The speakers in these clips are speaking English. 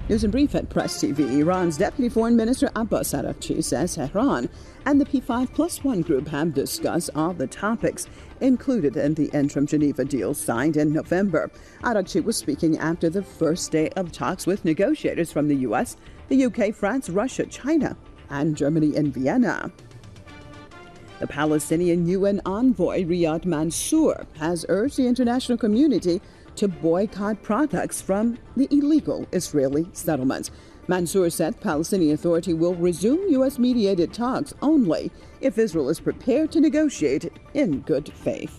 News and Brief at Press TV. Iran's Deputy Foreign Minister Abbas Araghchi says Tehran and the P5+1 group have discussed all the topics included in the interim Geneva deal signed in November. Araghchi was speaking after the first day of talks with negotiators from the U.S., the UK, France, Russia, China, and Germany in Vienna. The Palestinian UN envoy Riyad Mansour has urged the international community to boycott products from the illegal Israeli settlements. Mansour said Palestinian Authority will resume U.S.-mediated talks only if Israel is prepared to negotiate in good faith.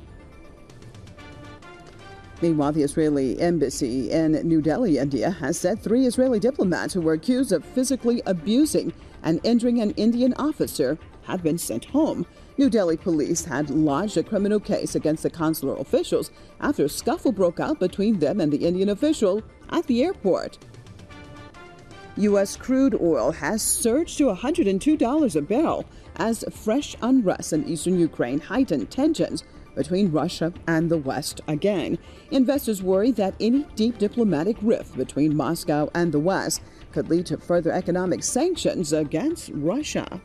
Meanwhile, the Israeli embassy in New Delhi, India, has said 3 Israeli diplomats who were accused of physically abusing and injuring an Indian officer have been sent home. New Delhi police had lodged a criminal case against the consular officials after a scuffle broke out between them and the Indian official at the airport. U.S. crude oil has surged to $102 a barrel as fresh unrest in eastern Ukraine heightened tensions between Russia and the West again. Investors worry that any deep diplomatic rift between Moscow and the West could lead to further economic sanctions against Russia.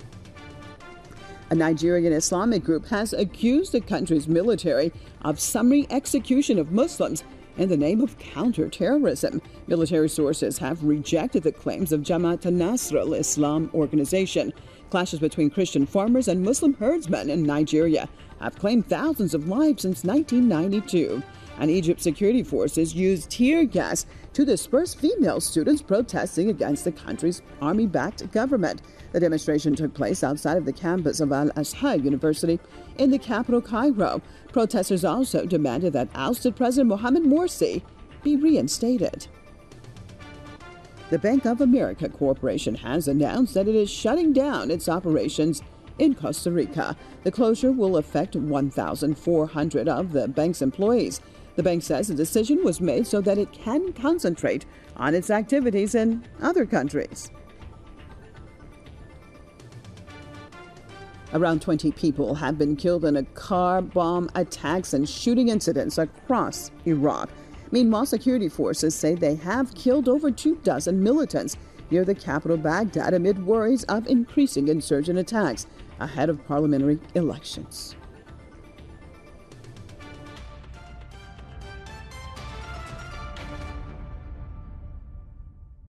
A Nigerian Islamic group has accused the country's military of summary execution of Muslims in the name of counterterrorism. Military sources have rejected the claims of Jamaat al-Nasr al-Islam organization. Clashes between Christian farmers and Muslim herdsmen in Nigeria have claimed thousands of lives since 1992. And Egypt's security forces used tear gas to disperse female students protesting against the country's army-backed government. The demonstration took place outside of the campus of Al-Azhar University in the capital, Cairo. Protesters also demanded that ousted President Mohamed Morsi be reinstated. The Bank of America Corporation has announced that it is shutting down its operations in Costa Rica. The closure will affect 1,400 of the bank's employees. The bank says the decision was made so that it can concentrate on its activities in other countries. Around 20 people have been killed in a car bomb attacks and shooting incidents across Iraq. Meanwhile, security forces say they have killed over 24 militants near the capital Baghdad amid worries of increasing insurgent attacks ahead of parliamentary elections.